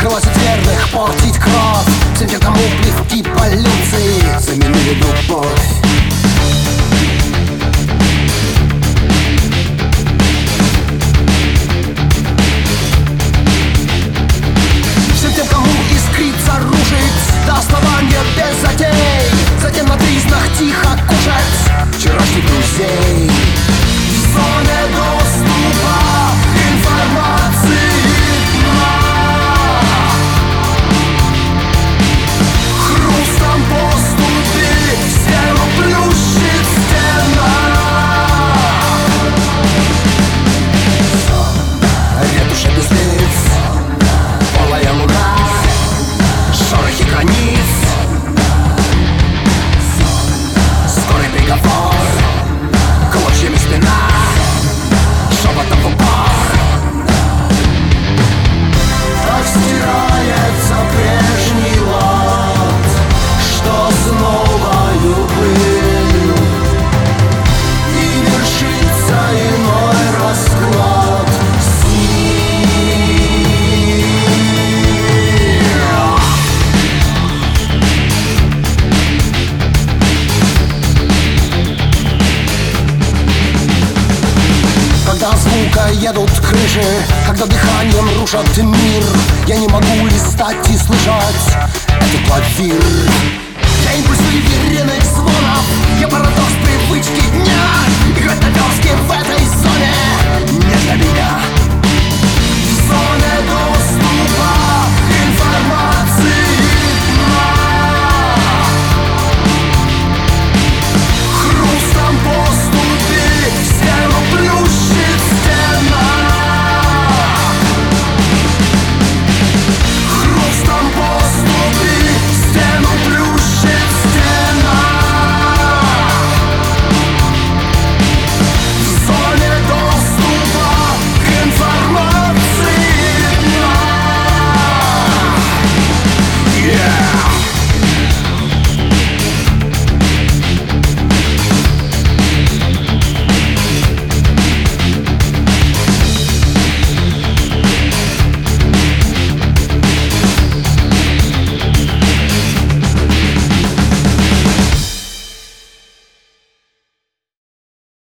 Красить верных, портить кровь всем тем, кому плевки полиции заменили любовь. Всем тем, кому искрится рушить до основания без затей, затем на признах тихо кушать вчерашних друзей. В зоне доступа информации хрустом поступи стену плющит стена. Ретуши без лиц, полая луна, шорохи границ, скорый приговор, клочьями спина, шепотом в упор. Так стирается прежний лад, что снова любил, и вершится иной расклад с ним. Когда звука едут крыши, когда дыханием рушат мир, я не могу листать и слышать этот клавир. Я импульс выверенных звонов, я парадокс привычки дня. Играть на верстке в этой зоне не для меня.